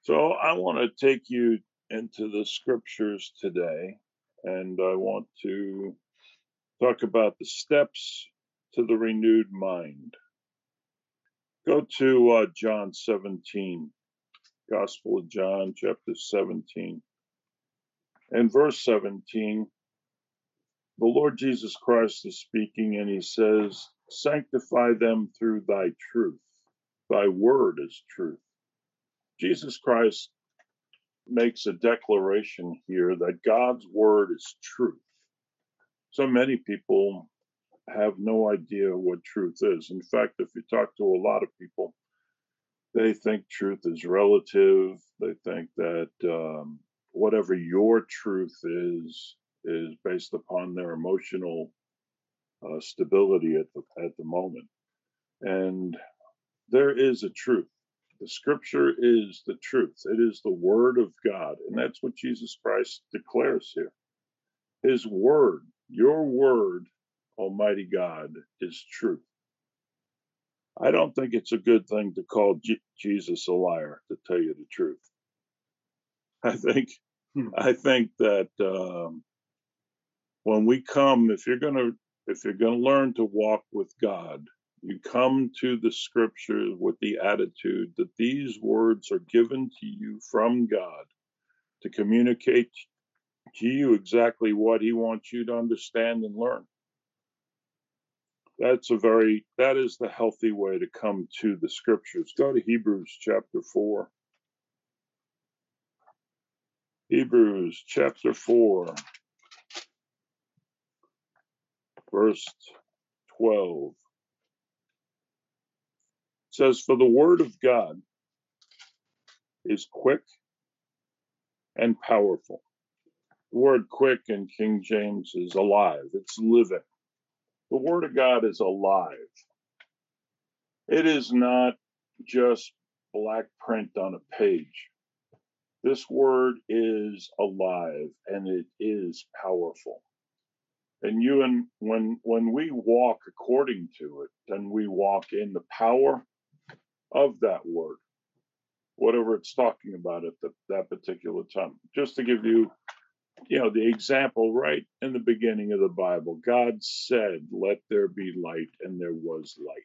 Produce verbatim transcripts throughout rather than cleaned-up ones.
So I want to take you into the scriptures today, and I want to talk about the steps to the renewed mind. Go to uh, John seventeen, Gospel of John, chapter seventeen. And verse seventeen, the Lord Jesus Christ is speaking, and he says, "Sanctify them through thy truth. Thy word is truth." Jesus Christ makes a declaration here that God's word is truth. So many people have no idea what truth is. In fact, if you talk to a lot of people, they think truth is relative. They think that um, whatever your truth is, is based upon their emotional uh, stability at the, at the moment. And there is a truth. The scripture is the truth. It is the word of God. And that's what Jesus Christ declares here. His word, your word, Almighty God, is truth. I don't think it's a good thing to call G- Jesus a liar, to tell you the truth. I think, I think that um, when we come, if you're gonna, if you're gonna learn to walk with God, you come to the scriptures with the attitude that these words are given to you from God to communicate to you exactly what He wants you to understand and learn. That's a very, that is the healthy way to come to the scriptures. Go to Hebrews chapter four. Hebrews chapter four, verse twelve. It says, "For the word of God is quick and powerful." The word quick in King James is alive. It's living. The word of God is alive. It is not just black print on a page. This word is alive and it is powerful. And you and when when we walk according to it, then we walk in the power of that word, whatever it's talking about at the, that particular time. Just to give you, you know, the example right in the beginning of the Bible, God said, "Let there be light," and there was light.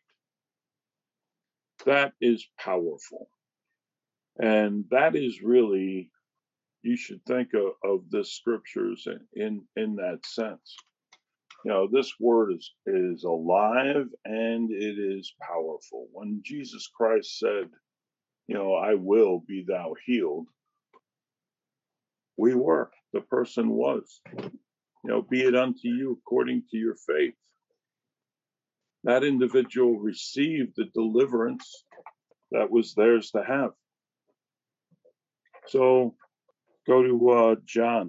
That is powerful. And that is really, you should think of, of the scriptures in, in, in that sense. You know, this word is, is alive and it is powerful. When Jesus Christ said, you know, "I will be thou healed," we were, the person was, you know, "Be it unto you according to your faith." That individual received the deliverance that was theirs to have. So go to uh, John.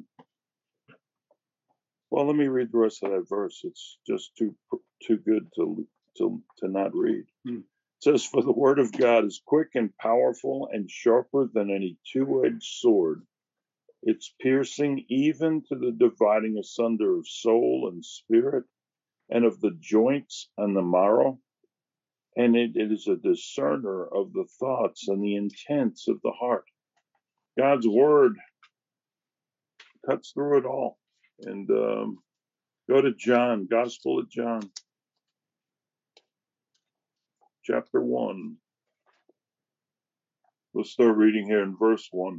Well, let me read the rest of that verse. It's just too too good to to to not read. Hmm. It says, "For the word of God is quick and powerful and sharper than any two-edged sword. It's piercing even to the dividing asunder of soul and spirit and of the joints and the marrow. And it, it is a discerner of the thoughts and the intents of the heart." God's word cuts through it all. And um, go to John, Gospel of John, chapter one. We'll start reading here in verse one.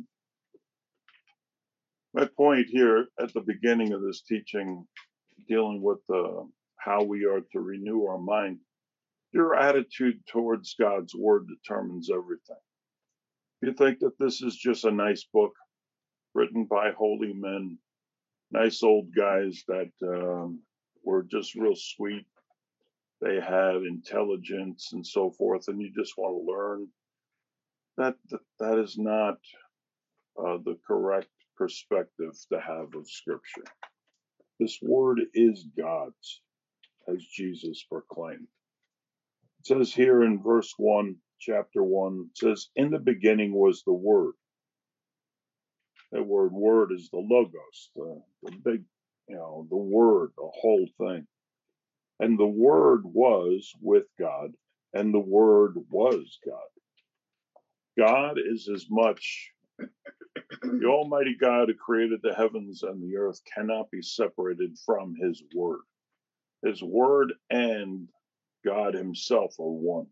My point here at the beginning of this teaching, dealing with uh, how we are to renew our mind, your attitude towards God's word determines everything. You think that this is just a nice book written by holy men, nice old guys that um, were just real sweet. They had intelligence and so forth, and you just want to learn. That that, that is not uh, the correct perspective to have of Scripture. This word is God's, as Jesus proclaimed. It says here in verse one, chapter one, it says, "In the beginning was the Word." That word "word" is the logos, the, the big, you know, the word, the whole thing. "And the Word was with God, and the Word was God." God is as much The Almighty God who created the heavens and the earth cannot be separated from his word. His word and God himself are one.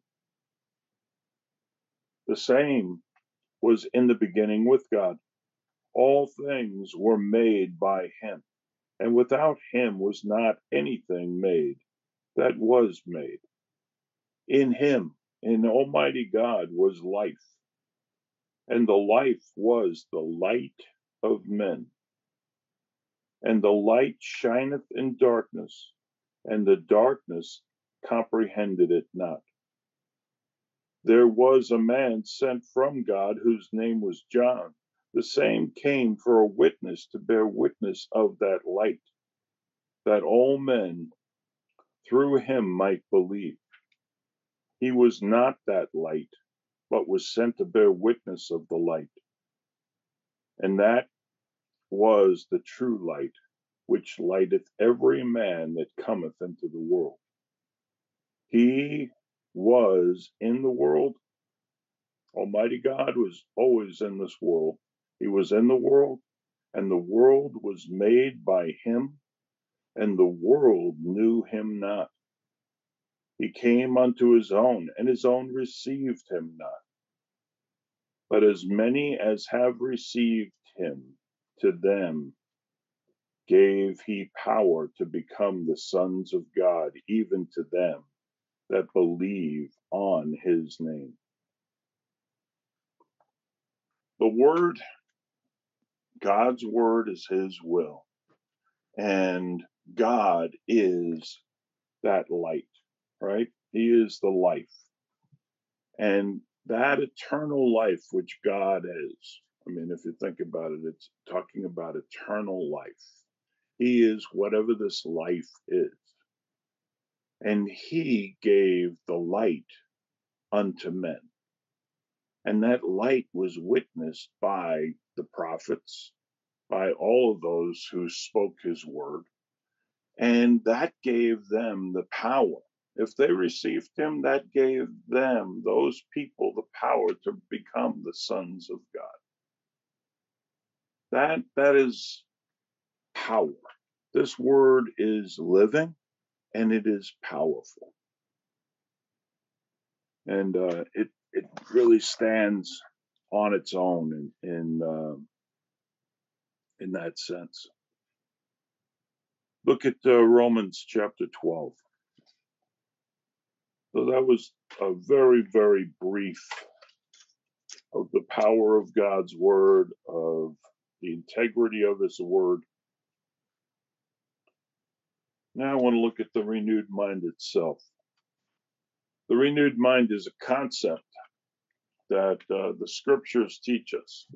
The same was in the beginning with God. All things were made by him, and without him was not anything made that was made. In him, in Almighty God, was life, and the life was the light of men. And the light shineth in darkness, and the darkness comprehended it not. There was a man sent from God whose name was John. The same came for a witness to bear witness of that light, that all men through him might believe. He was not that light, but was sent to bear witness of the light. And that was the true light, which lighteth every man that cometh into the world. He was in the world. Almighty God was always in this world. He was in the world, and the world was made by him, and the world knew him not. He came unto his own, and his own received him not. But as many as have received him, to them gave he power to become the sons of God, even to them that believe on his name. The word, God's word, is his will, and God is that light, right? He is the life. And that eternal life which God is, I mean, if you think about it, it's talking about eternal life. He is whatever this life is. And he gave the light unto men. And that light was witnessed by the prophets, by all of those who spoke his word. And that gave them the power. If they received him, that gave them, those people, the power to become the sons of God. That, that is power. This word is living and it is powerful. And uh, it, it really stands on its own in, in, uh, in that sense. Look at uh, Romans chapter twelve. So that was a very, very brief of the power of God's word, of the integrity of his word. Now I want to look at the renewed mind itself. The renewed mind is a concept that uh, the scriptures teach us.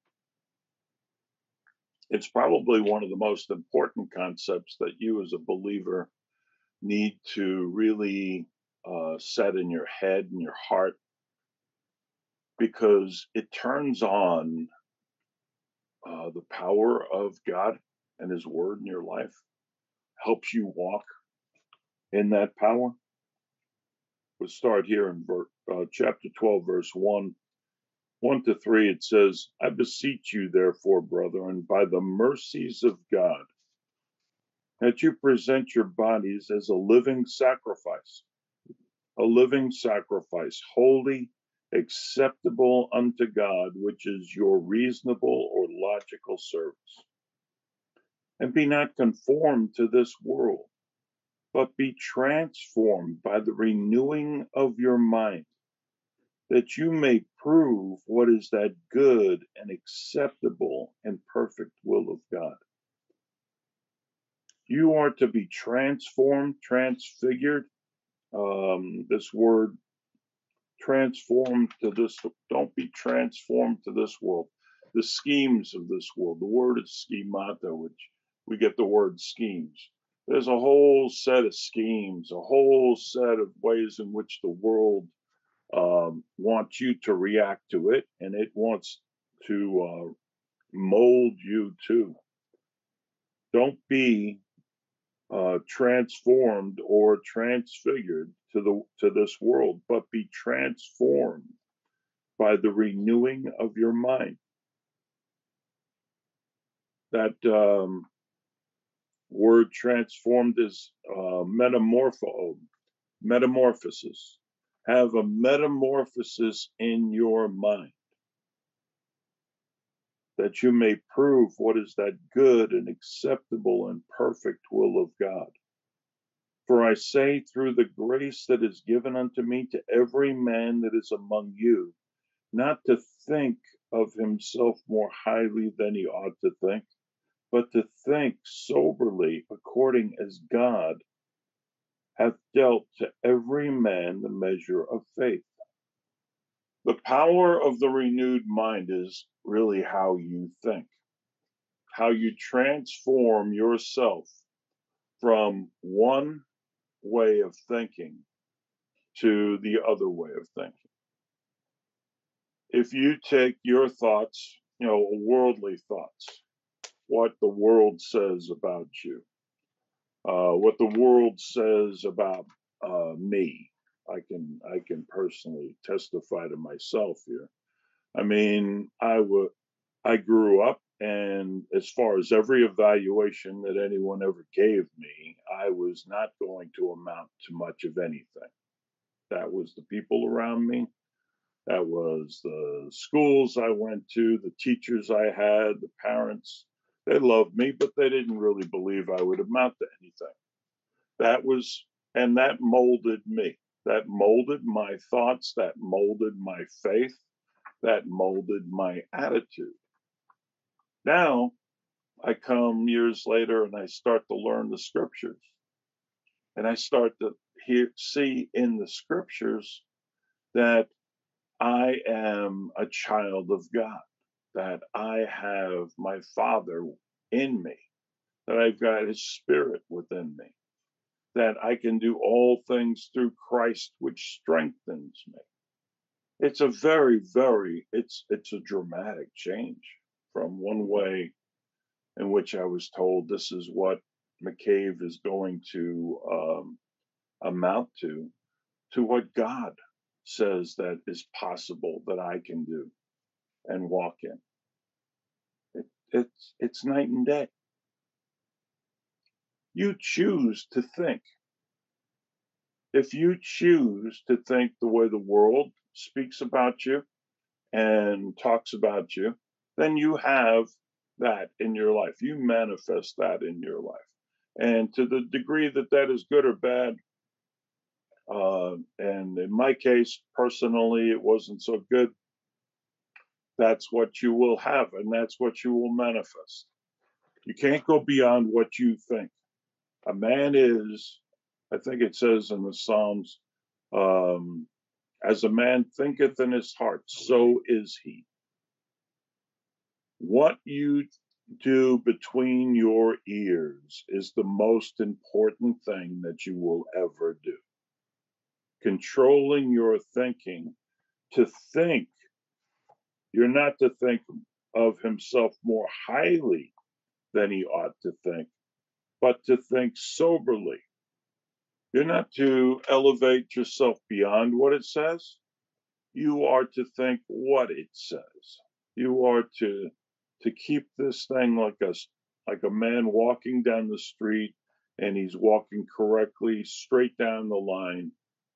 It's probably one of the most important concepts that you as a believer need to really uh, set in your head and your heart, because it turns on uh, the power of God and his word in your life, helps you walk in that power. We'll start here in ver- uh, chapter twelve, verse one. one to three, it says, I beseech you, therefore, brethren, by the mercies of God, that you present your bodies as a living sacrifice, a living sacrifice, holy, acceptable unto God, which is your reasonable or logical service. And be not conformed to this world, but be transformed by the renewing of your mind, that you may prove what is that good and acceptable and perfect will of God. You are to be transformed, transfigured. Um, this word transformed to this, don't be transformed to this world. The schemes of this world. The word is schemata, which we get the word schemes. There's a whole set of schemes, a whole set of ways in which the world um, wants you to react to it, and it wants to uh, mold you too. Don't be uh, transformed or transfigured to the to this world, but be transformed by the renewing of your mind. That um, word transformed is uh, metamorpho, metamorphosis. Have a metamorphosis in your mind, that you may prove what is that good and acceptable and perfect will of God. For I say, through the grace that is given unto me, to every man that is among you, not to think of himself more highly than he ought to think, but to think soberly, according as God hath dealt to every man the measure of faith. The power of the renewed mind is really how you think, how you transform yourself from one way of thinking to the other way of thinking. If you take your thoughts, you know, worldly thoughts, what the world says about you, uh, what the world says about uh, me, I can I can personally testify to myself here. I mean, I would I grew up, and as far as every evaluation that anyone ever gave me, I was not going to amount to much of anything. That was the people around me. That was the schools I went to, the teachers I had, the parents. They loved me, but they didn't really believe I would amount to anything. That was, and that molded me. That molded my thoughts, that molded my faith, that molded my attitude. Now I come years later and I start to learn the scriptures, and I start to hear, see in the scriptures that I am a child of God, that I have my Father in me, that I've got His Spirit within me, that I can do all things through Christ, which strengthens me. It's a very, very, it's it's a dramatic change from one way in which I was told this is what McCabe is going to um, amount to, to what God says that is possible that I can do and walk in. It, it's it's night and day. You choose to think. If you choose to think the way the world speaks about you and talks about you, then you have that in your life. You manifest that in your life. And to the degree that that is good or bad, uh, and in my case, personally, it wasn't so good, that's what you will have, and that's what you will manifest. You can't go beyond what you think. A man is, I think it says in the Psalms, um, as a man thinketh in his heart, so is he. What you do between your ears is the most important thing that you will ever do. Controlling your thinking to think, you're not to think of himself more highly than he ought to think, but to think soberly. You're not to elevate yourself beyond what it says. You are to think what it says. You are to to keep this thing like a like a man walking down the street, and he's walking correctly straight down the line,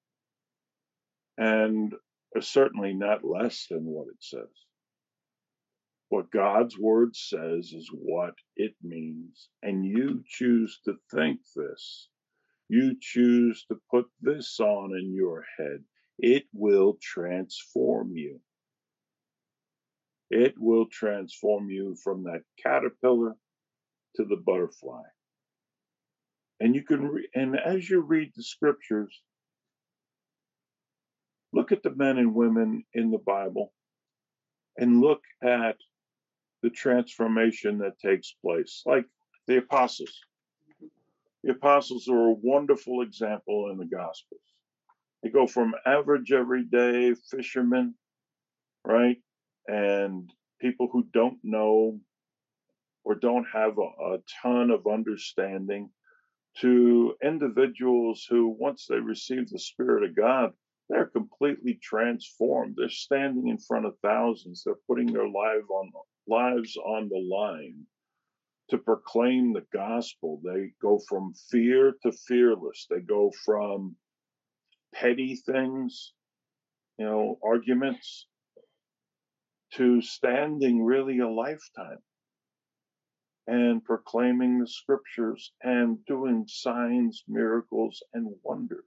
and certainly not less than what it says. What God's word says is what it means, and you choose to think this. You choose to put this on in your head. It will transform you. It will transform you from that caterpillar to the butterfly. And you can, re- and as you read the scriptures, look at the men and women in the Bible and look at the transformation that takes place, like the apostles. The apostles are a wonderful example in the Gospels. They go from average everyday fishermen, right? And people who don't know or don't have a, a ton of understanding to individuals who, once they receive the Spirit of God, they're completely transformed. They're standing in front of thousands. They're putting their life on, lives on the line to proclaim the gospel. They go from fear to fearless. They go from petty things, you know, arguments, to standing really a lifetime and proclaiming the scriptures and doing signs, miracles, and wonders.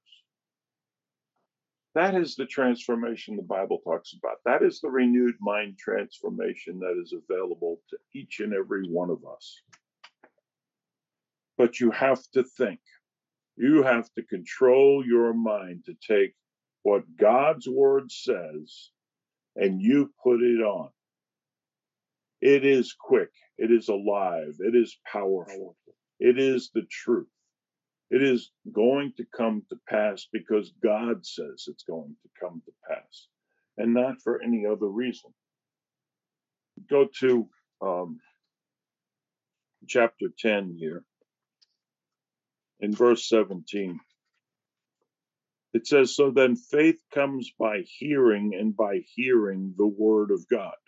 That is the transformation the Bible talks about. That is the renewed mind transformation that is available to each and every one of us. But you have to think. You have to control your mind to take what God's word says and you put it on. It is quick. It is alive. It is powerful. It is the truth. It is going to come to pass because God says it's going to come to pass, and not for any other reason. Go to um, chapter ten here, in verse seventeen. It says, "So then faith comes by hearing, and by hearing the word of God."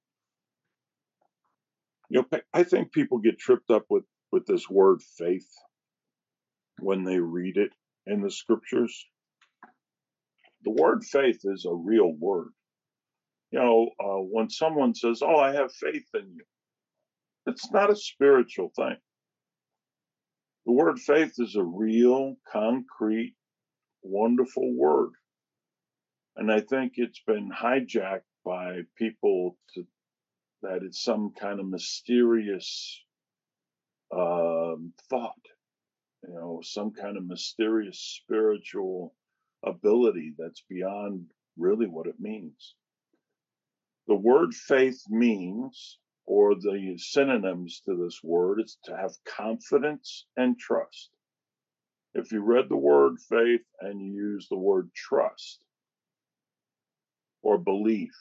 You know, I think people get tripped up with, with this word faith when they read it in the scriptures. The word faith is a real word. You know, uh, when someone says, "Oh, I have faith in you," it's not a spiritual thing. The word faith is a real, concrete, wonderful word. And I think it's been hijacked by people to, that it's some kind of mysterious um, thought, you know, some kind of mysterious spiritual ability that's beyond really what it means. The word faith means, or the synonyms to this word, is to have confidence and trust. If you read the word faith and you use the word trust or belief,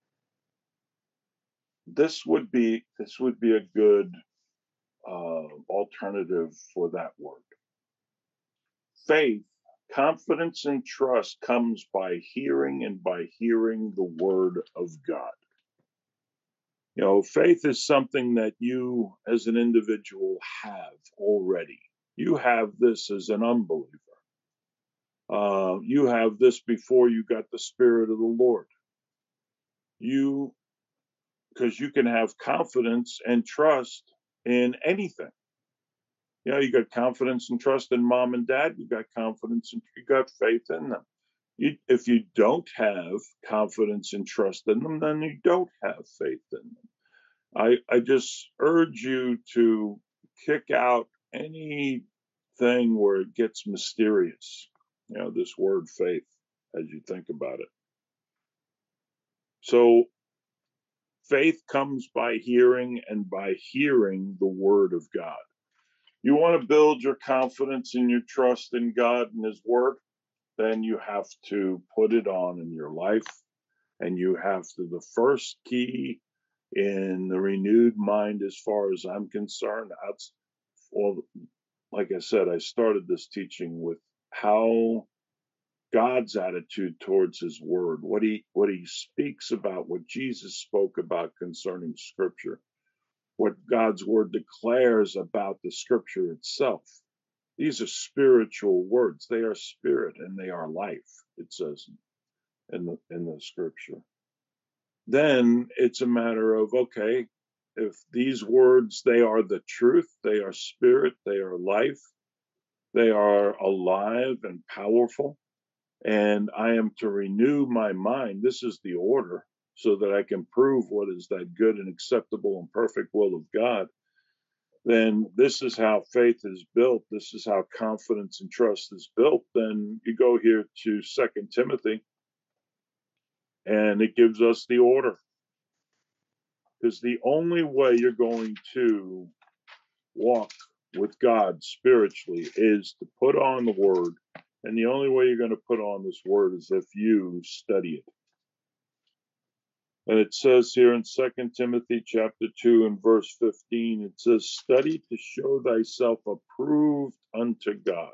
this would be this would be a good uh, alternative for that word. Faith, confidence, and trust comes by hearing, and by hearing the word of God. You know, faith is something that you as an individual have already. You have this as an unbeliever. Uh, you have this before you got the Spirit of the Lord. You, because you can have confidence and trust in anything. You know, you got confidence and trust in mom and dad. You got confidence and you got faith in them. You, if you don't have confidence and trust in them, then you don't have faith in them. I, I just urge you to kick out anything where it gets mysterious, you know, this word faith, as you think about it. So faith comes by hearing, and by hearing the word of God. You want to build your confidence and your trust in God and his word, then you have to put it on in your life. And you have to, the first key in the renewed mind, as far as I'm concerned, that's, well, like I said, I started this teaching with how God's attitude towards his word, what he what he speaks about, what Jesus spoke about concerning scripture, what God's word declares about the scripture itself. These are spiritual words. They are spirit and they are life, it says in the in the scripture. Then it's a matter of, okay, if these words, they are the truth, they are spirit, they are life, they are alive and powerful, and I am to renew my mind. This is the order, so that I can prove what is that good and acceptable and perfect will of God. Then this is how faith is built. This is how confidence and trust is built. Then you go here to Second Timothy, and it gives us the order. Because the only way you're going to walk with God spiritually is to put on the word. And the only way you're going to put on this word is if you study it. And it says here in Second Timothy chapter two and verse fifteen, it says, "Study to show thyself approved unto God,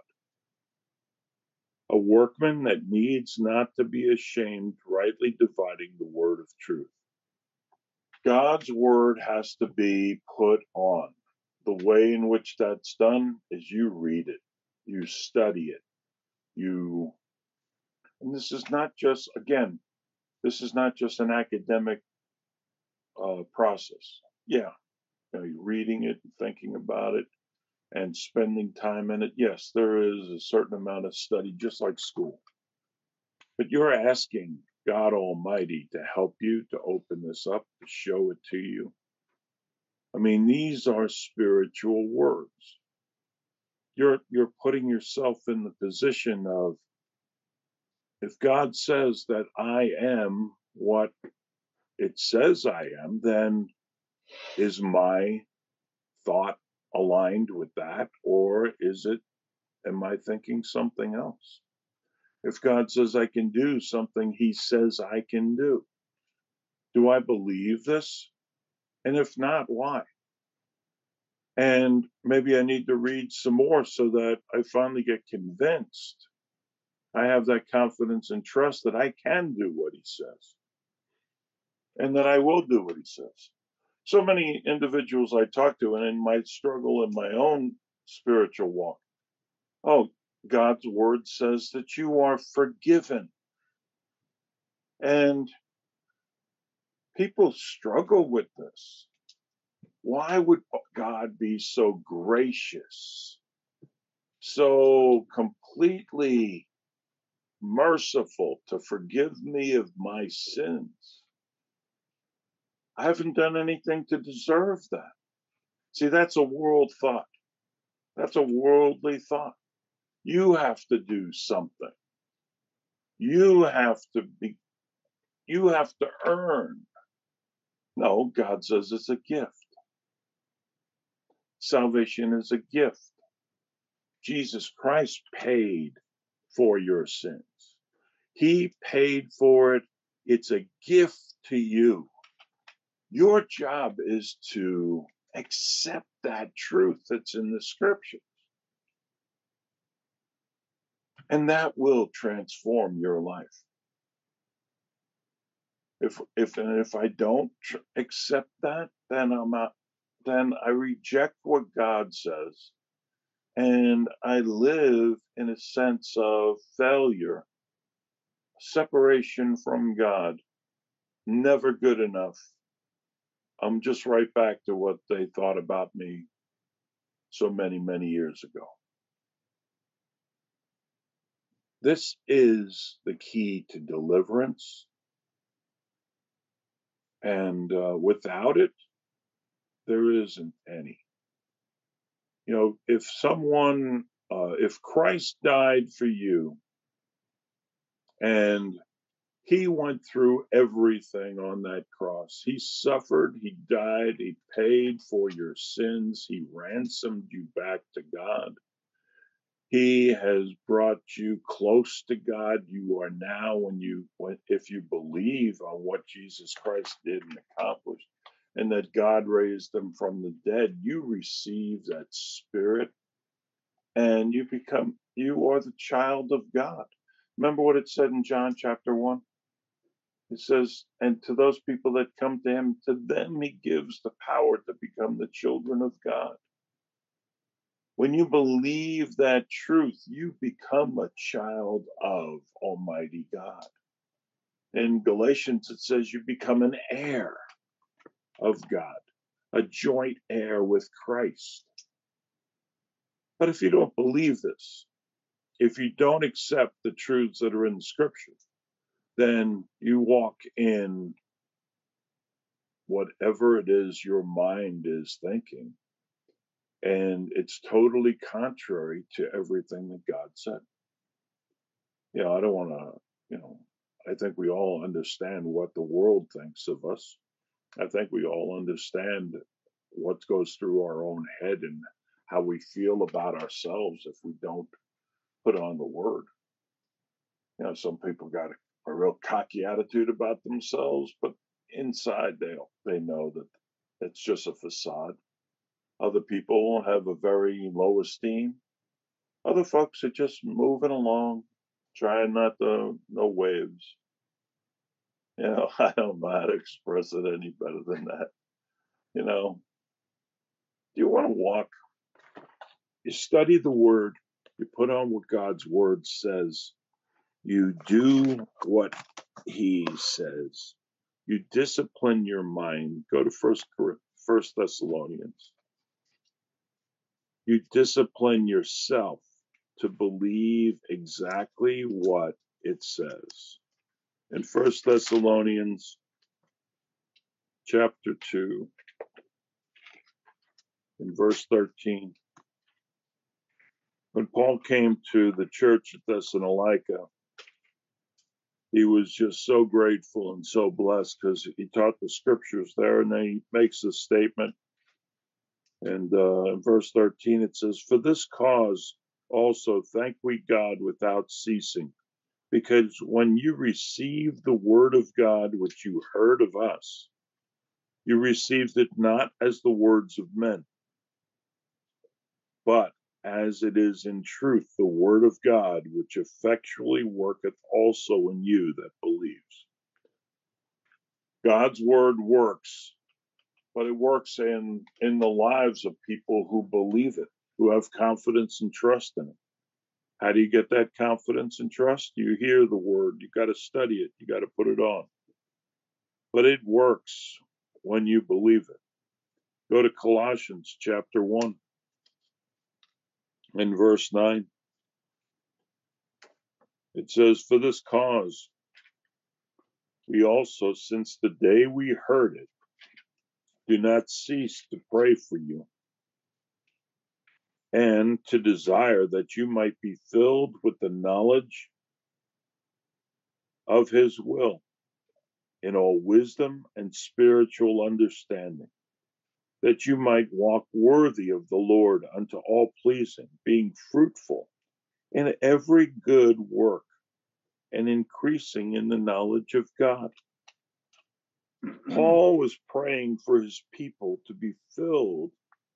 a workman that needs not to be ashamed, rightly dividing the word of truth." God's word has to be put on. the way in which that's done is you read it, you study it, you, and this is not just, again, this is not just an academic uh, process. Yeah, you know, you're reading it and thinking about it and spending time in it. Yes, there is a certain amount of study, just like school. But you're asking God Almighty to help you, to open this up, to show it to you. I mean, these are spiritual words. You're you're putting yourself in the position of, if God says that I am what it says I am, then is my thought aligned with that, or is it, am I thinking something else? If God says I can do something he says I can do, do I believe this? And if not, why? And maybe I need to read some more so that I finally get convinced. I have that confidence and trust that I can do what he says and that I will do what he says. So many individuals I talk to, and in my struggle in my own spiritual walk, oh, God's word says that you are forgiven. And people struggle with this. Why would God be so gracious, so completely merciful to forgive me of my sins? I haven't done anything to deserve that. See, that's a world thought. That's a worldly thought. You have to do something. You have to be, you have to earn. No, God says it's a gift. Salvation is a gift. Jesus Christ paid for your sins. He paid for it. It's a gift to you. Your job is to accept that truth that's in the scriptures. And that will transform your life. If if and if I don't tr- accept that, then I'm not, then I reject what God says, and I live in a sense of failure, separation from God, never good enough. I'm just right back to what they thought about me so many, many years ago. This is the key to deliverance. And uh, without it, there isn't any. You know, if someone, uh, if Christ died for you and he went through everything on that cross, he suffered, he died, he paid for your sins, he ransomed you back to God. He has brought you close to God. You are now, when you, when, if you believe on what Jesus Christ did and accomplished, and that God raised him from the dead, you receive that Spirit, and you become, you are the child of God. Remember what it said in John chapter one? It says, and to those people that come to him, to them he gives the power to become the children of God. When you believe that truth, you become a child of Almighty God. In Galatians, it says you become an heir of God, a joint heir with Christ. But if you don't believe this, if you don't accept the truths that are in the scripture, then you walk in whatever it is your mind is thinking, and it's totally contrary to everything that God said. You know, I don't want to, you know, I think we all understand what the world thinks of us. I think we all understand what goes through our own head and how we feel about ourselves if we don't put on the word. You know, some people got a, a real cocky attitude about themselves, but inside they they know that it's just a facade. Other people have a very low esteem. Other folks are just moving along, trying not to no waves. You know, I don't know how to express it any better than that. You know, Do you want to walk? You study the word, you put on what God's word says, you do what he says, you discipline your mind. Go to First, First Thessalonians. You discipline yourself to believe exactly what it says. In First Thessalonians chapter two, in verse thirteen, when Paul came to the church at Thessalonica, he was just so grateful and so blessed because he taught the scriptures there, and then he makes a statement. And uh, in verse thirteen, it says, "For this cause also thank we God without ceasing, because when you received the word of God which you heard of us, you received it not as the words of men, but as it is in truth the word of God, which effectually worketh also in you that believes." God's word works, but it works in, in the lives of people who believe it, who have confidence and trust in it. How do you get that confidence and trust? You hear the word, you got to study it, you got to put it on. But it works when you believe it. Go to Colossians chapter one and verse nine. It says, "For this cause we also, since the day we heard it, do not cease to pray for you, and to desire that you might be filled with the knowledge of his will in all wisdom and spiritual understanding, that you might walk worthy of the Lord unto all pleasing, being fruitful in every good work and increasing in the knowledge of God." Paul was praying for his people to be filled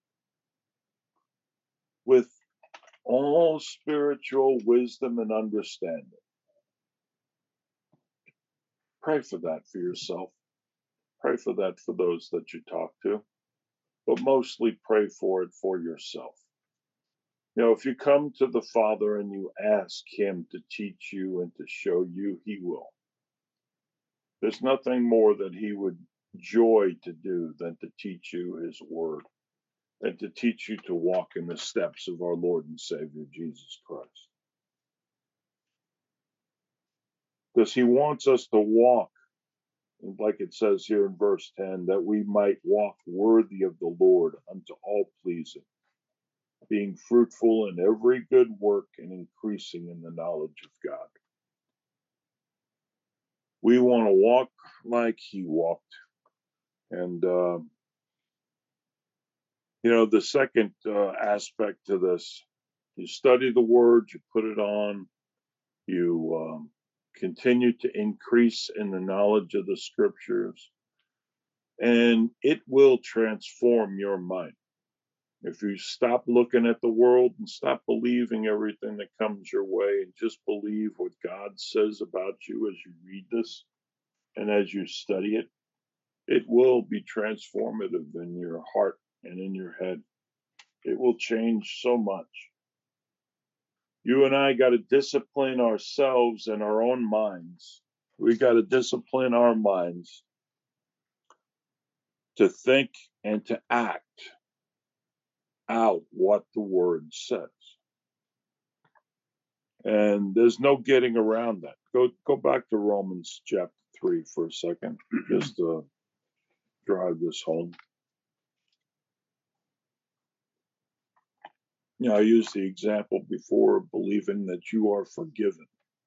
with all spiritual wisdom and understanding. Pray for that for yourself. Pray for that for those that you talk to, but mostly pray for it for yourself. You know, if you come to the Father and you ask him to teach you and to show you, he will. There's nothing more that he would joy to do than to teach you his word, and to teach you to walk in the steps of our Lord and Savior, Jesus Christ. Because he wants us to walk, like it says here in verse ten, that we might walk worthy of the Lord unto all pleasing, being fruitful in every good work and increasing in the knowledge of God. We want to walk like he walked. And, uh, you know, the second uh, aspect to this, you study the word, you put it on, you um, continue to increase in the knowledge of the scriptures, and it will transform your mind. If you stop looking at the world and stop believing everything that comes your way and just believe what God says about you as you read this and as you study it, it will be transformative in your heart and in your head. It will change so much. You and I got to discipline ourselves and our own minds. We got to discipline our minds to think and to act out what the word says. And there's no getting around that. Go go back to Romans chapter three for a second, just to drive this home. You know, I used the example before of believing that you are forgiven.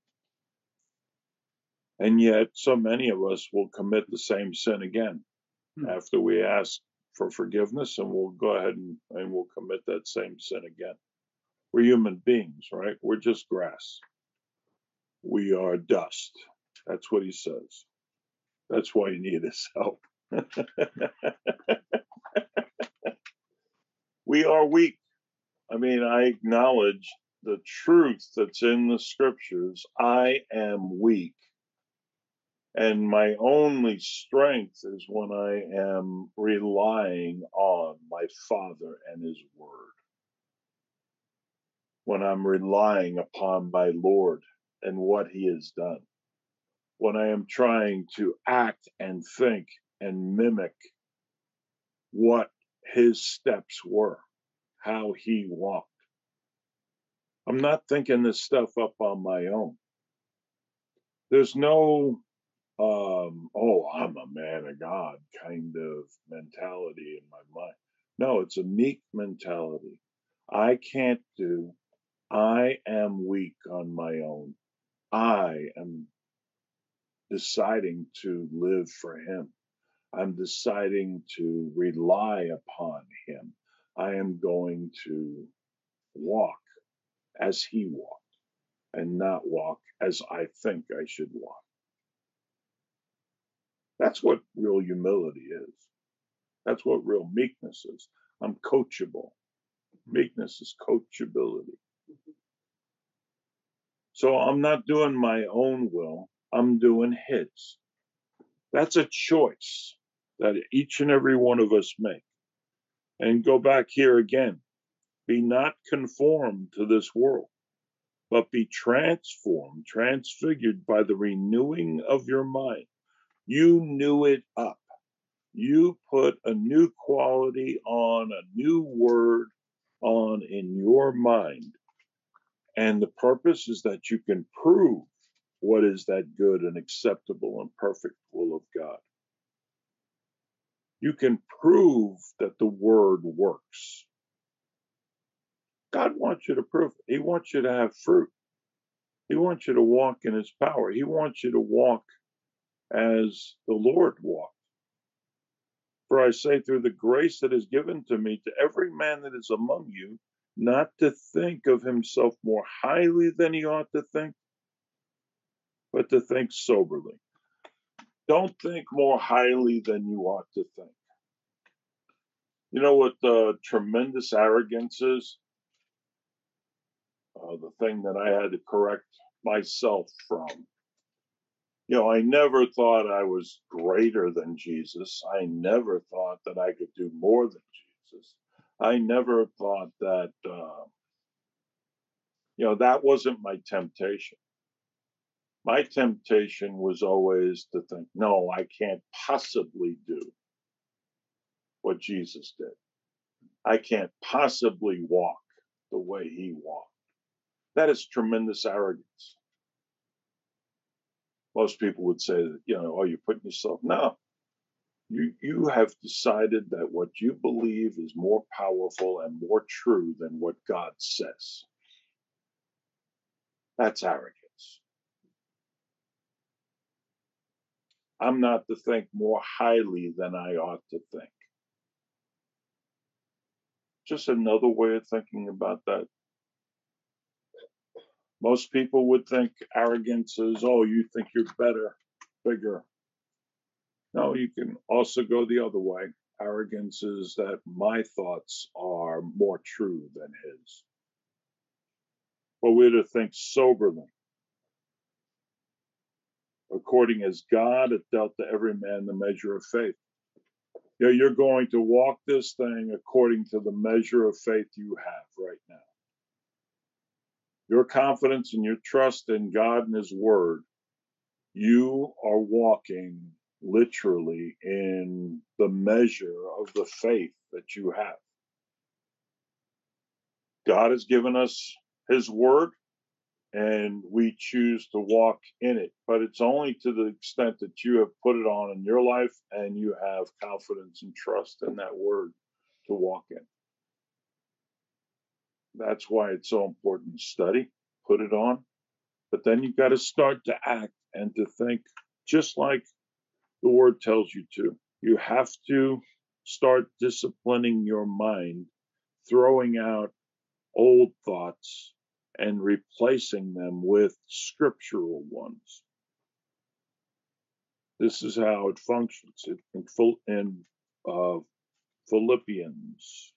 And yet, so many of us will commit the same sin again hmm. after we ask for forgiveness, and we'll go ahead and, and we'll commit that same sin again. We're human beings, right? We're just grass. We are dust. That's what he says. That's why you need his help. We are weak. I mean, I acknowledge the truth that's in the scriptures. I am weak. And my only strength is when I am relying on my Father and His Word. When I'm relying upon my Lord and what He has done. When I am trying to act and think and mimic what His steps were, how He walked. I'm not thinking this stuff up on my own. There's no, um, oh, I'm a man of God kind of mentality in my mind. No, it's a meek mentality. I can't do, I am weak on my own. I am deciding to live for Him. I'm deciding to rely upon Him. I am going to walk as He walked and not walk as I think I should walk. That's what real humility is. That's what real meekness is. I'm coachable. Meekness is coachability. So I'm not doing my own will, I'm doing His. That's a choice that each and every one of us make. And go back here again. Be not conformed to this world, but be transformed, transfigured by the renewing of your mind. You knew it up. You put a new quality on, a new word on in your mind. And the purpose is that you can prove what is that good and acceptable and perfect will of God. You can prove that the word works. God wants you to prove it. He wants you to have fruit. He wants you to walk in His power. He wants you to walk as the Lord walked. For I say, through the grace that is given to me, to every man that is among you, not to think of himself more highly than he ought to think, but to think soberly. Don't think more highly than you ought to think. You know what the tremendous arrogance is? Uh, the thing that I had to correct myself from. You know, I never thought I was greater than Jesus. I never thought that I could do more than Jesus. I never thought that, uh, you know, that wasn't my temptation. My temptation was always to think, no, I can't possibly do what Jesus did. I can't possibly walk the way He walked. That is tremendous arrogance. Most people would say that, you know, oh, you're putting yourself. No, you, you have decided that what you believe is more powerful and more true than what God says. That's arrogance. I'm not to think more highly than I ought to think. Just another way of thinking about that. Most people would think arrogance is, oh, you think you're better, bigger. No, you can also go the other way. Arrogance is that my thoughts are more true than His. But we're to think soberly, according as God hath dealt to every man the measure of faith. You know, you're going to walk this thing according to the measure of faith you have right now. Your confidence and your trust in God and His Word, you are walking literally in the measure of the faith that you have. God has given us His Word, and we choose to walk in it. But it's only to the extent that you have put it on in your life and you have confidence and trust in that Word to walk in. That's why it's so important to study, put it on. But then you've got to start to act and to think just like the Word tells you to. You have to start disciplining your mind, throwing out old thoughts and replacing them with scriptural ones. This is how it functions in, in uh, Philippians.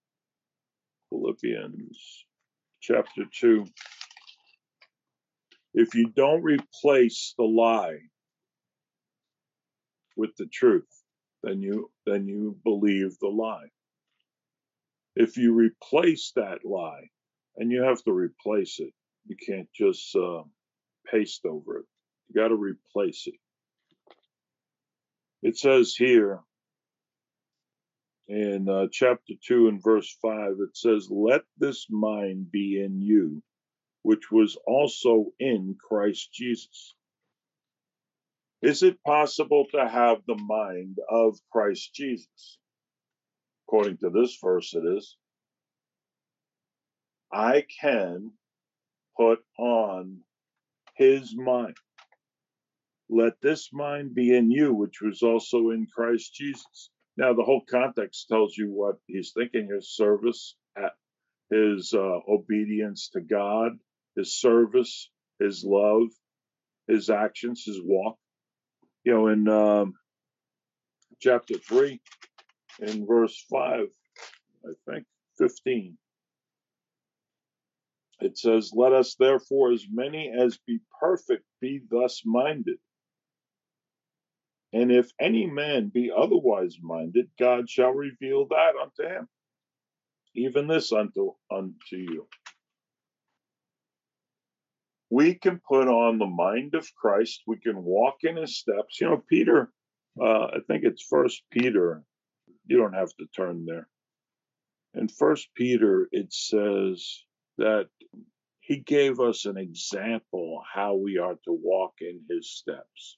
Philippians chapter two. If you don't replace the lie with the truth, then you then you believe the lie. If you replace that lie, and you have to replace it, you can't just uh, paste over it. You got to replace it. It says here in uh, chapter two and verse five, it says, "Let this mind be in you, which was also in Christ Jesus." Is it possible to have the mind of Christ Jesus? According to this verse, it is. I can put on his mind. Let this mind be in you, which was also in Christ Jesus. Now, the whole context tells you what he's thinking: his service, his uh, obedience to God, his service, his love, his actions, his walk. You know, in um, chapter three, in verse five, I think, fifteen, it says, "Let us therefore, as many as be perfect, be thus minded. And if any man be otherwise minded, God shall reveal that unto him, even this unto, unto you." We can put on the mind of Christ. We can walk in his steps. You know, Peter, uh, I think it's First Peter. You don't have to turn there. In First Peter, it says that he gave us an example how we are to walk in his steps.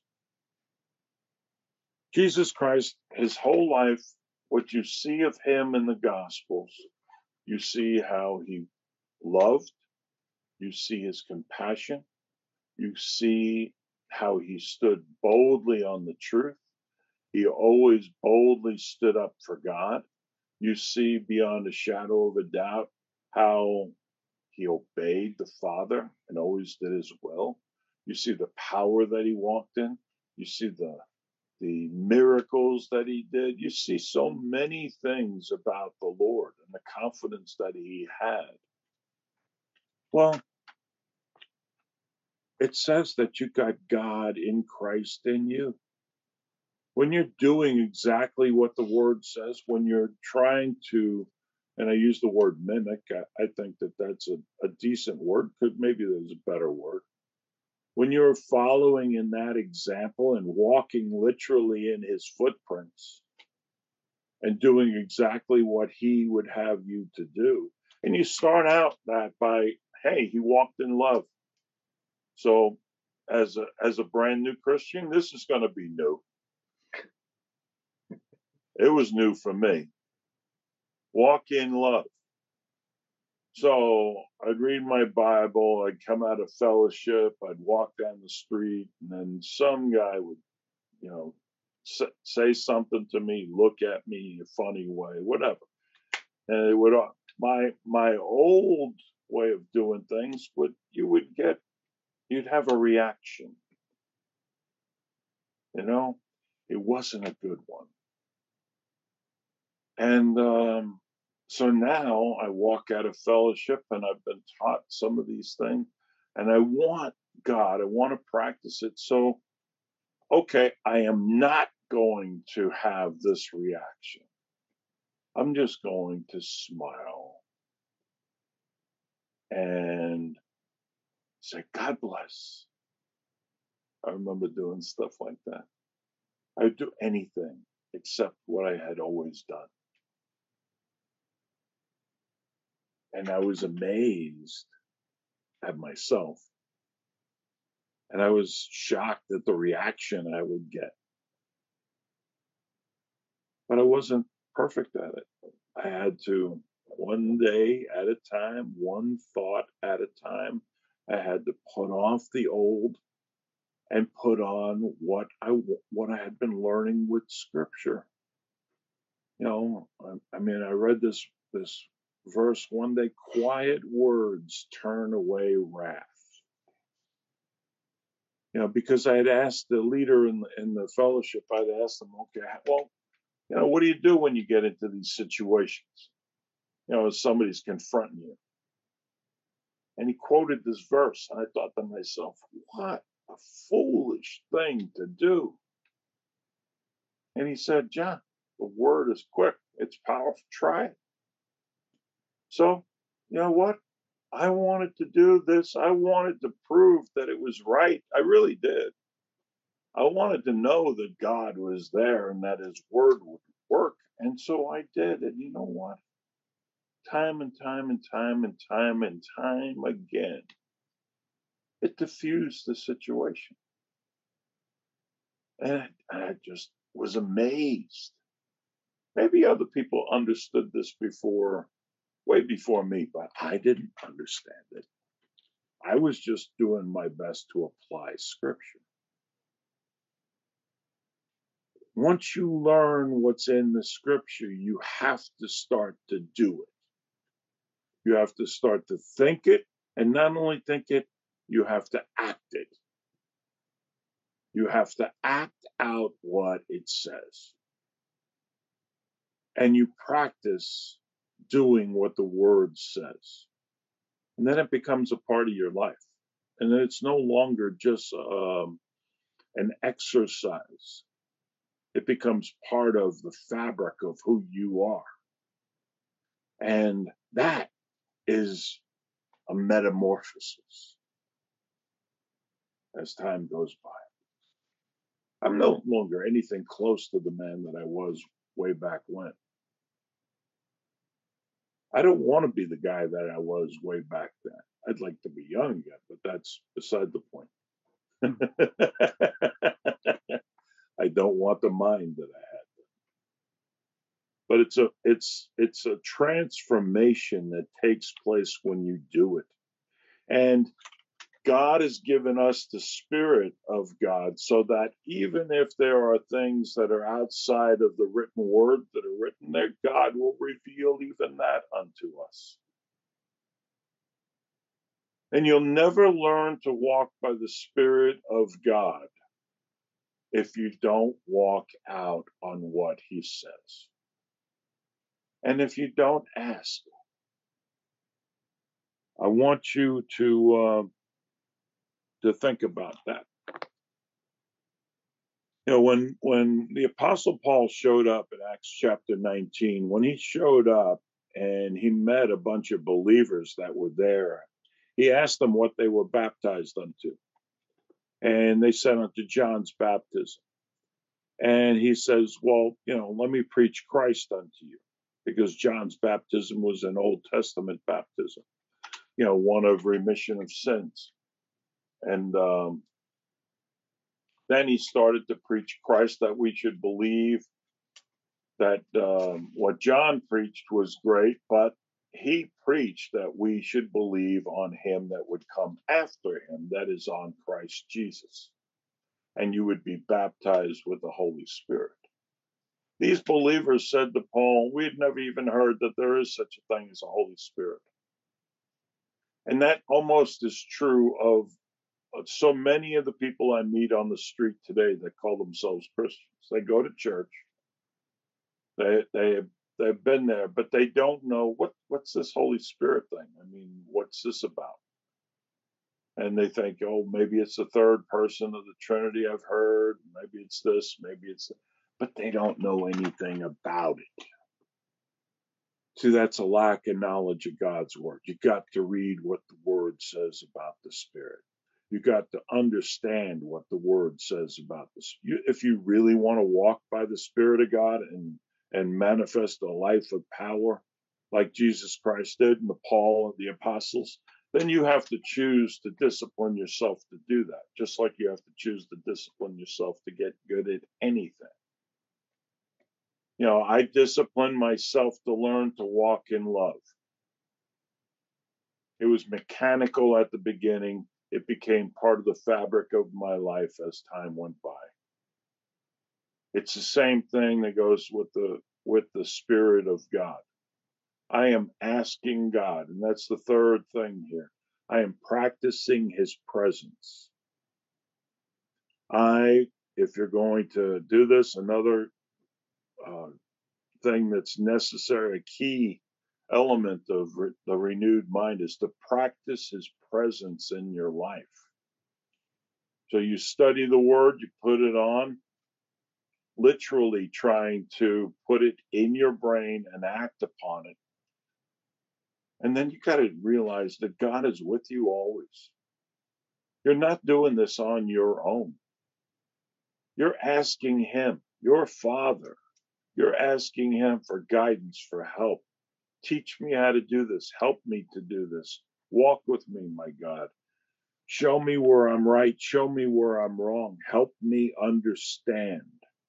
Jesus Christ, his whole life, what you see of him in the Gospels, you see how he loved, you see his compassion, you see how he stood boldly on the truth. He always boldly stood up for God. You see beyond a shadow of a doubt how he obeyed the Father and always did his will. You see the power that he walked in. You see the the miracles that he did. You see so many things about the Lord and the confidence that he had. Well, it says that you got God in Christ in you. When you're doing exactly what the word says, when you're trying to, and I use the word mimic, I, I think that that's a, a decent word, because maybe there's a better word. When you're following in that example and walking literally in his footprints and doing exactly what he would have you to do, and you start out that by, hey, he walked in love. So as a, as a brand new Christian, this is going to be new. It was new for me. Walk in love. So I'd read my Bible, I'd come out of fellowship, I'd walk down the street, and then some guy would, you know, say something to me, look at me in a funny way, whatever. And it would, my my old way of doing things would, you would get, you'd have a reaction. You know, it wasn't a good one. And um, so now I walk out of fellowship and I've been taught some of these things, and I want God, I want to practice it. So, okay, I am not going to have this reaction. I'm just going to smile and say, God bless. I remember doing stuff like that. I would do anything except what I had always done. And I was amazed at myself. And I was shocked at the reaction I would get. But I wasn't perfect at it. I had to, one day at a time, one thought at a time, I had to put off the old and put on what I what I had been learning with Scripture. You know, I, I mean, I read this this verse one day: quiet words turn away wrath. You know, because I had asked the leader in the, in the fellowship, I'd asked them, okay, well, you know, what do you do when you get into these situations? You know, as somebody's confronting you. And he quoted this verse. And I thought to myself, what a foolish thing to do. And he said, John, the word is quick. It's powerful. Try it. So, you know what? I wanted to do this. I wanted to prove that it was right. I really did. I wanted to know that God was there and that his word would work. And so I did. And you know what? Time and time and time and time and time again, it diffused the situation. And I just was amazed. Maybe other people understood this before, way before me, but I didn't understand it. I was just doing my best to apply scripture. Once you learn what's in the scripture, you have to start to do it. You have to start to think it, and not only think it, you have to act it. You have to act out what it says. And you practice doing what the word says. And then it becomes a part of your life. And then it's no longer just um, an exercise. It becomes part of the fabric of who you are. And that is a metamorphosis as time goes by. I'm no longer anything close to the man that I was way back when. I don't want to be the guy that I was way back then. I'd like to be young again, but that's beside the point. I don't want the mind that I had. But it's a it's it's a transformation that takes place when you do it. And God has given us the Spirit of God so that even if there are things that are outside of the written word that are written there, God will reveal even that unto us. And you'll never learn to walk by the Spirit of God if you don't walk out on what he says. And if you don't ask, I want you to uh, to think about that. You know, when when the Apostle Paul showed up in Acts chapter nineteen, when he showed up and he met a bunch of believers that were there, he asked them what they were baptized unto. And they said unto John's baptism. And he says, well, you know, let me preach Christ unto you. Because John's baptism was an Old Testament baptism, you know, one of remission of sins. And um, then he started to preach Christ, that we should believe that um, what John preached was great, but he preached that we should believe on him that would come after him, that is on Christ Jesus. And you would be baptized with the Holy Spirit. These believers said to Paul, we had never even heard that there is such a thing as a Holy Spirit. And that almost is true of so many of the people I meet on the street today that call themselves Christians. They go to church, they they they've been there, but they don't know what what's this Holy Spirit thing. I mean, what's this about? And they think, oh, maybe it's the third person of the Trinity I've heard. Maybe it's this, maybe it's that. But they don't know anything about it. See, that's a lack of knowledge of God's word. You got to read what the word says about the Spirit. You got to understand what the word says about this. You, if you really want to walk by the Spirit of God and and manifest a life of power like Jesus Christ did and the Paul and the apostles, then you have to choose to discipline yourself to do that, just like you have to choose to discipline yourself to get good at anything. You know, I disciplined myself to learn to walk in love. It was mechanical at the beginning. It became part of the fabric of my life as time went by. It's the same thing that goes with the with the Spirit of God. I am asking God, and that's the third thing here. I am practicing his presence. I, if you're going to do this, another uh, thing that's necessary, a key element of re- the renewed mind is to practice his presence in your life. So you study the word, you put it on, literally trying to put it in your brain and act upon it. And then you got to realize that God is with you always. You're not doing this on your own. You're asking him, your Father, you're asking him for guidance, for help. Teach me how to do this. Help me to do this. Walk with me, my God. Show me where I'm right. Show me where I'm wrong. Help me understand.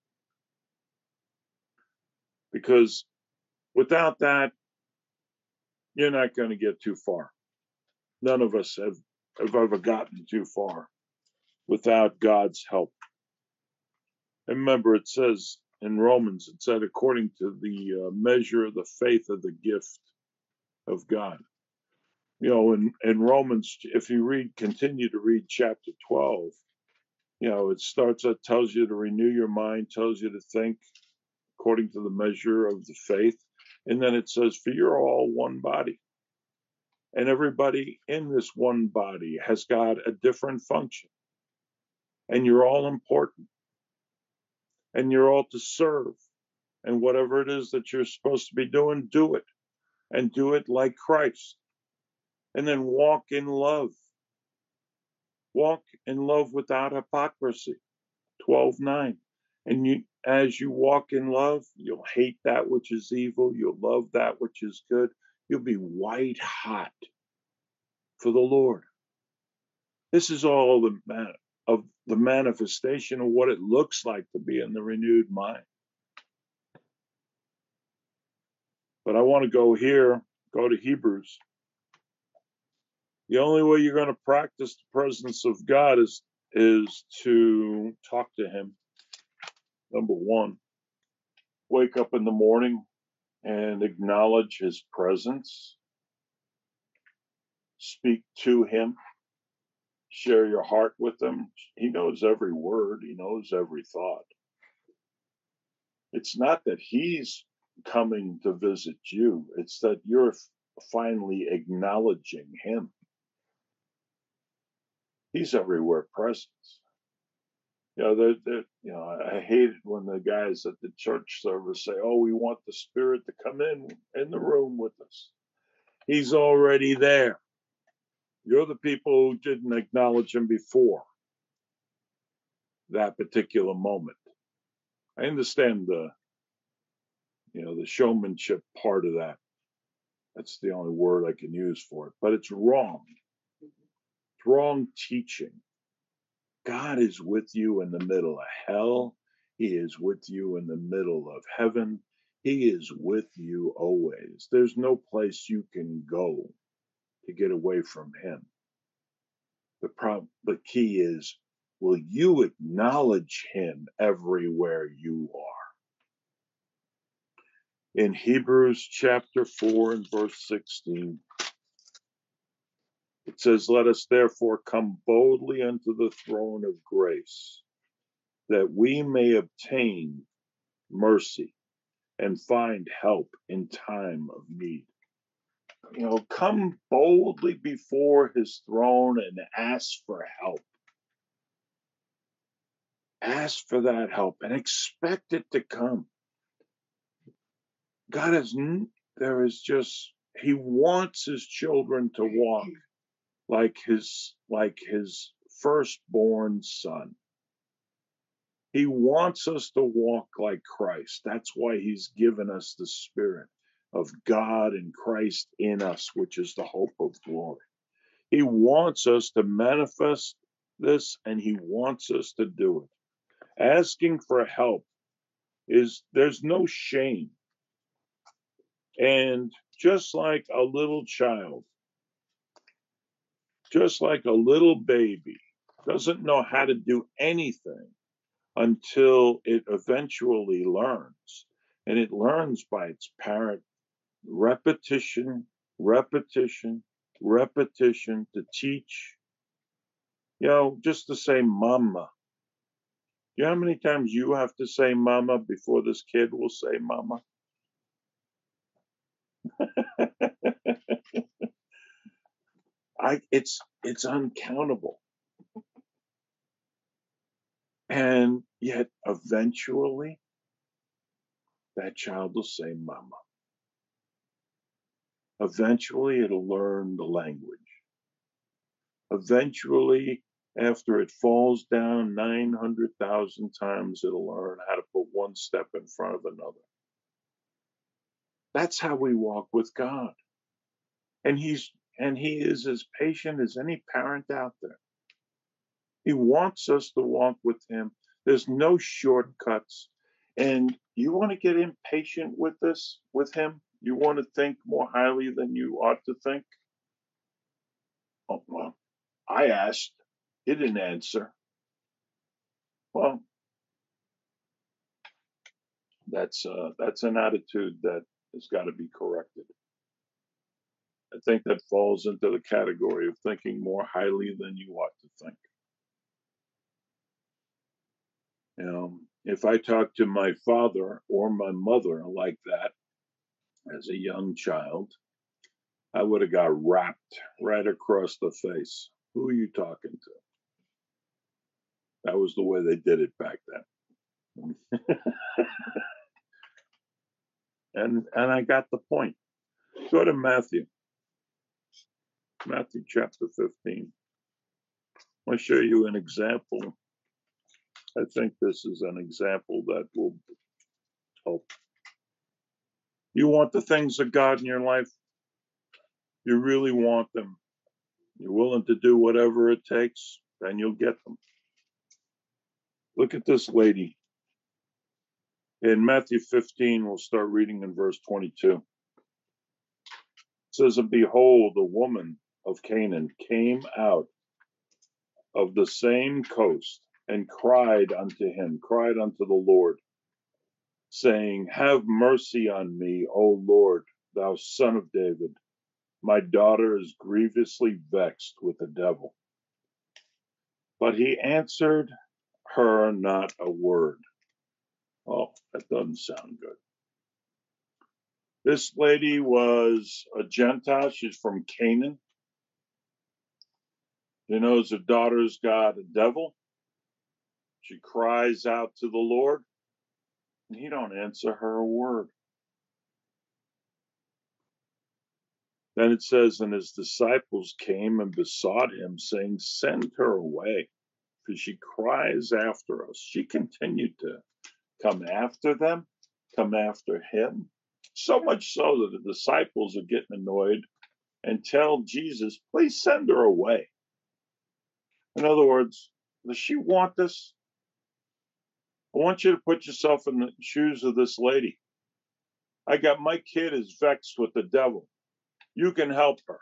Because without that, you're not going to get too far. None of us have, have ever gotten too far without God's help. And remember, it says in Romans, it said, according to the uh, measure of the faith of the gift of God. You know, in, in Romans, if you read, continue to read chapter twelve, you know, it starts, it tells you to renew your mind, tells you to think according to the measure of the faith. And then it says, for you're all one body. And everybody in this one body has got a different function. And you're all important. And you're all to serve. And whatever it is that you're supposed to be doing, do it. And do it like Christ. And then walk in love. Walk in love without hypocrisy. twelve nine. And you, as you walk in love, you'll hate that which is evil. You'll love that which is good. You'll be white hot for the Lord. This is all the man, of the manifestation of what it looks like to be in the renewed mind. But I want to go here, go to Hebrews. The only way you're going to practice the presence of God is, is to talk to him. Number one, wake up in the morning and acknowledge his presence. Speak to him. Share your heart with him. He knows every word. He knows every thought. It's not that he's coming to visit you. It's that you're finally acknowledging him. He's everywhere present. You know, they're, they're, you know, I hate it when the guys at the church service say, oh, we want the Spirit to come in in the room with us. He's already there. You're the people who didn't acknowledge him before that particular moment. I understand the, you know, the showmanship part of that. That's the only word I can use for it. But it's wrong. It's wrong teaching. God is with you in the middle of hell. He is with you in the middle of heaven. He is with you always. There's no place you can go to get away from him. The problem, the key is, will you acknowledge him everywhere you are? In Hebrews chapter four and verse sixteen, it says, let us therefore come boldly unto the throne of grace, that we may obtain mercy and find help in time of need. You know, come boldly before his throne and ask for help. Ask for that help and expect it to come. God is, there is just, he wants his children to walk like his, like his firstborn son. He wants us to walk like Christ. That's why he's given us the Spirit of God and Christ in us, which is the hope of glory. He wants us to manifest this, and he wants us to do it. Asking for help is, there's no shame. And just like a little child, just like a little baby doesn't know how to do anything until it eventually learns. And it learns by its parent repetition, repetition, repetition to teach. You know, just to say mama. You know how many times you have to say mama before this kid will say mama? I it's it's uncountable. And yet eventually that child will say mama. Eventually it'll learn the language. Eventually, after it falls down nine hundred thousand times, it'll learn how to put one step in front of another. That's how we walk with God. And he's and he is as patient as any parent out there. He wants us to walk with him. There's no shortcuts. And you want to get impatient with this, with him? You want to think more highly than you ought to think? Oh, well, I asked. He didn't answer. Well, that's uh, that's an attitude that has got to be corrected. I think that falls into the category of thinking more highly than you ought to think. You know, if I talked to my father or my mother like that as a young child, I would have got rapped right across the face. Who are you talking to? That was the way they did it back then. and and I got the point. Go to Matthew. Matthew chapter fifteen. I'll show you an example. I think this is an example that will help. You want the things of God in your life? You really want them. You're willing to do whatever it takes, then you'll get them. Look at this lady. In Matthew fifteen, we'll start reading in verse twenty-two. It says, and behold, a woman of Canaan came out of the same coast and cried unto him, cried unto the Lord, saying, have mercy on me, O Lord, thou son of David. My daughter is grievously vexed with the devil. But he answered her not a word. Oh, that doesn't sound good. This lady was a Gentile. She's from Canaan. She knows her daughter's got a devil. She cries out to the Lord, and he don't answer her a word. Then it says, and his disciples came and besought him, saying, send her away, for she cries after us. She continued to come after them, come after him, so much so that the disciples are getting annoyed and tell Jesus, please send her away. In other words, does she want this? I want you to put yourself in the shoes of this lady. I got my kid is vexed with the devil. You can help her.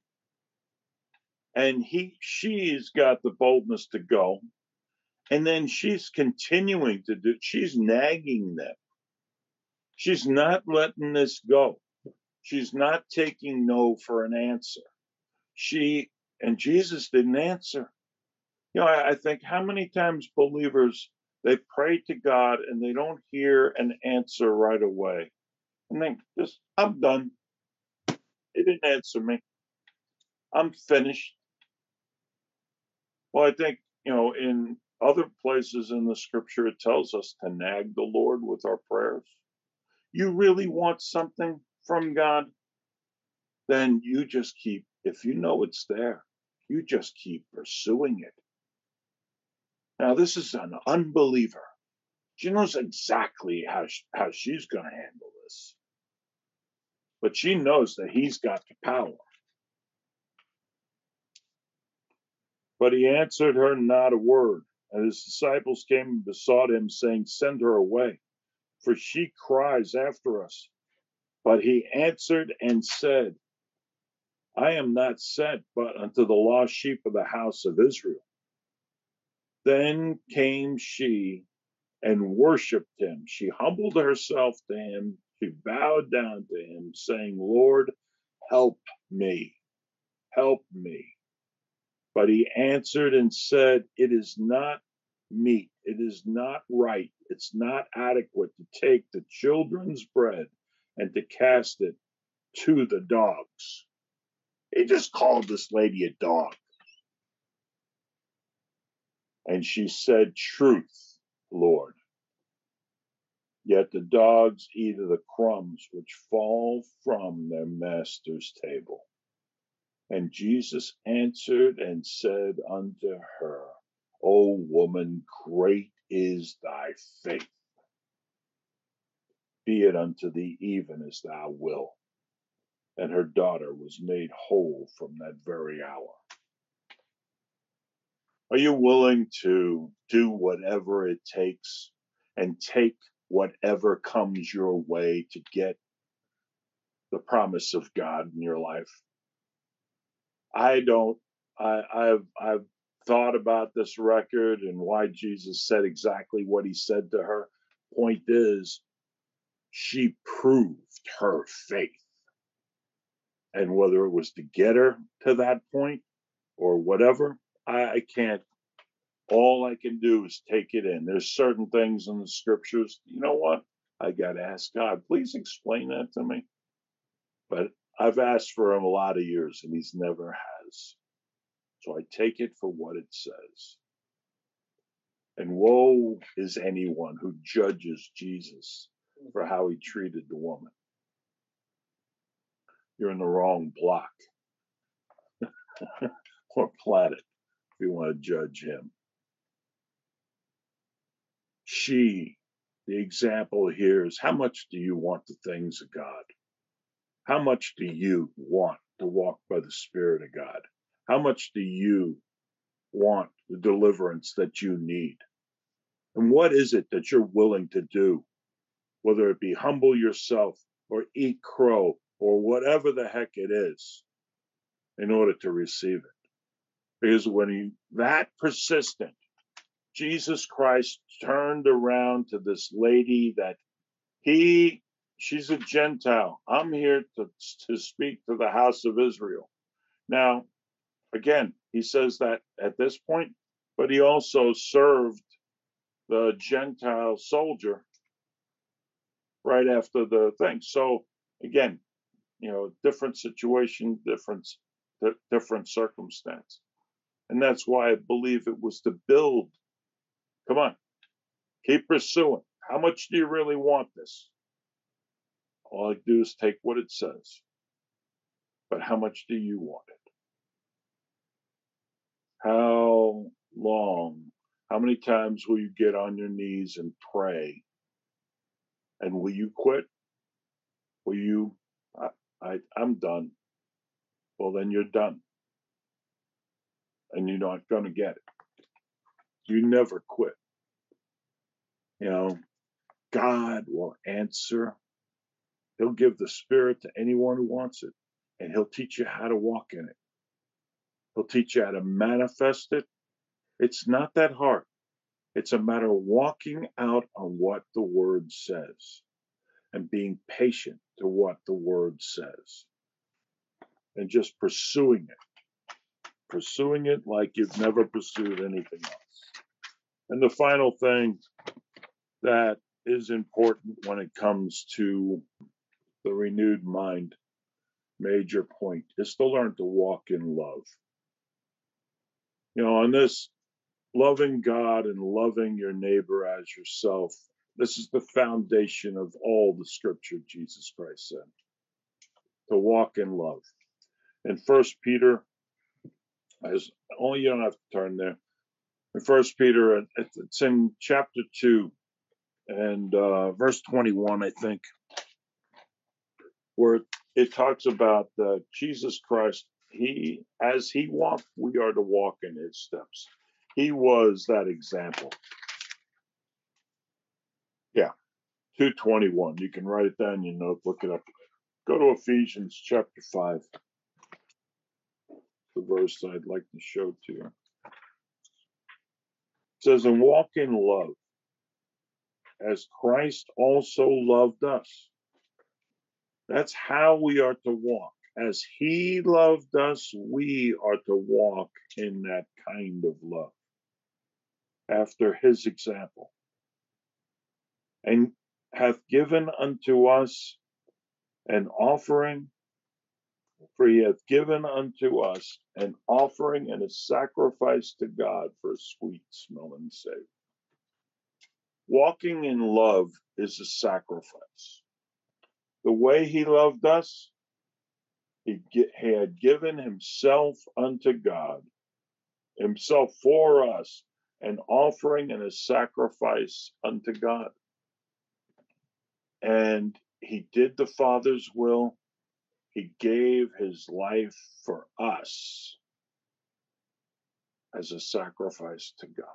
And he, she's got the boldness to go. And then she's continuing to do, she's nagging them. She's not letting this go. She's not taking no for an answer. She, and Jesus didn't answer. You know, I, I think how many times believers, they pray to God and they don't hear an answer right away. And they just, I'm done. He didn't answer me. I'm finished. Well, I think, you know, in other places in the scripture, it tells us to nag the Lord with our prayers. You really want something from God? Then you just keep, if you know it's there, you just keep pursuing it. Now, this is an unbeliever. She knows exactly how, she, how she's going to handle this. But she knows that he's got the power. But he answered her not a word. And his disciples came and besought him, saying, send her away, for she cries after us. But he answered and said, I am not sent but unto the lost sheep of the house of Israel. Then came she and worshipped him. She humbled herself to him. She bowed down to him, saying, Lord, help me, help me. But he answered and said, it is not meet, it is not right, it's not adequate to take the children's bread and to cast it to the dogs. He just called this lady a dog. And she said, "Truth, Lord. Yet the dogs eat of the crumbs which fall from their master's table." And Jesus answered and said unto her, "O woman, great is thy faith. Be it unto thee even as thou wilt." And her daughter was made whole from that very hour. Are you willing to do whatever it takes and take whatever comes your way to get the promise of God in your life? I don't, I, I've, I've thought about this record and why Jesus said exactly what he said to her. Point is, she proved her faith. And whether it was to get her to that point or whatever, I, I can't. All I can do is take it in. There's certain things in the scriptures, you know what? I got to ask God, please explain that to me. But I've asked for him a lot of years and he's never has. So I take it for what it says. And woe is anyone who judges Jesus for how he treated the woman. You're in the wrong block or planet if you want to judge him. She, the example here is, how much do you want the things of God? How much do you want to walk by the Spirit of God? How much do you want the deliverance that you need? And what is it that you're willing to do? Whether it be humble yourself or eat crow or whatever the heck it is in order to receive it. Because when he that persistent, Jesus Christ turned around to this lady that he, she's a Gentile. I'm here to, to speak to the house of Israel. Now, again, he says that at this point, but he also served the Gentile soldier right after the thing. So again, you know, different situation, different, different circumstance. And that's why I believe it was to build. Come on, keep pursuing. How much do you really want this? All I do is take what it says. But how much do you want it? How long? How many times will you get on your knees and pray? And will you quit? Will you, I, I, I'm done. Well, then you're done. And you're not going to get it. You never quit. You know, God will answer. He'll give the Spirit to anyone who wants it. And he'll teach you how to walk in it. He'll teach you how to manifest it. It's not that hard. It's a matter of walking out on what the word says and being patient to what the word says and just pursuing it, pursuing it like you've never pursued anything else. And the final thing that is important when it comes to the renewed mind, major point, is to learn to walk in love. You know, on this loving God and loving your neighbor as yourself, this is the foundation of all the scripture Jesus Christ said, to walk in love. In First Peter, as only you don't have to turn there. In First Peter, it's in chapter two and uh, verse twenty-one, I think, where it talks about uh, Jesus Christ. He, as he walked, we are to walk in his steps. He was that example. Yeah, two twenty-one. You can write it down in your note, look it up. Go to Ephesians chapter five. The verse I'd like to show to you. It says, and walk in love, as Christ also loved us. That's how we are to walk. As he loved us, we are to walk in that kind of love, after his example. And hath given unto us an offering For he hath given unto us an offering and a sacrifice to God for a sweet smelling savor. Walking in love is a sacrifice. The way he loved us, he, he had given himself unto God, himself for us, an offering and a sacrifice unto God. And he did the Father's will. He gave his life for us as a sacrifice to God.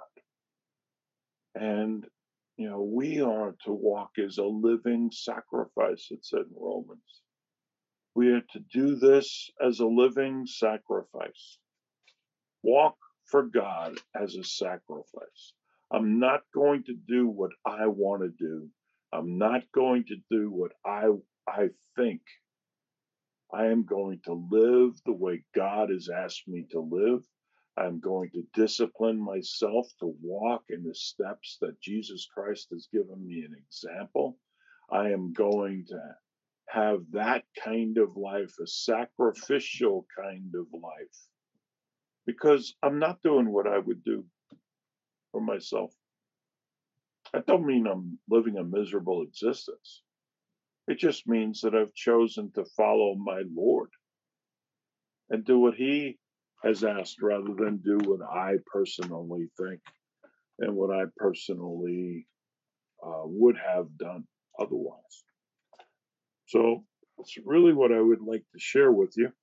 And, you know, we are to walk as a living sacrifice, it said in Romans. We are to do this as a living sacrifice. Walk for God as a sacrifice. I'm not going to do what I want to do. I'm not going to do what I I think. I am going to live the way God has asked me to live. I'm going to discipline myself to walk in the steps that Jesus Christ has given me an example. I am going to have that kind of life, a sacrificial kind of life, because I'm not doing what I would do for myself. That don't mean I'm living a miserable existence. It just means that I've chosen to follow my Lord and do what he has asked rather than do what I personally think and what I personally uh, would have done otherwise. So that's really what I would like to share with you.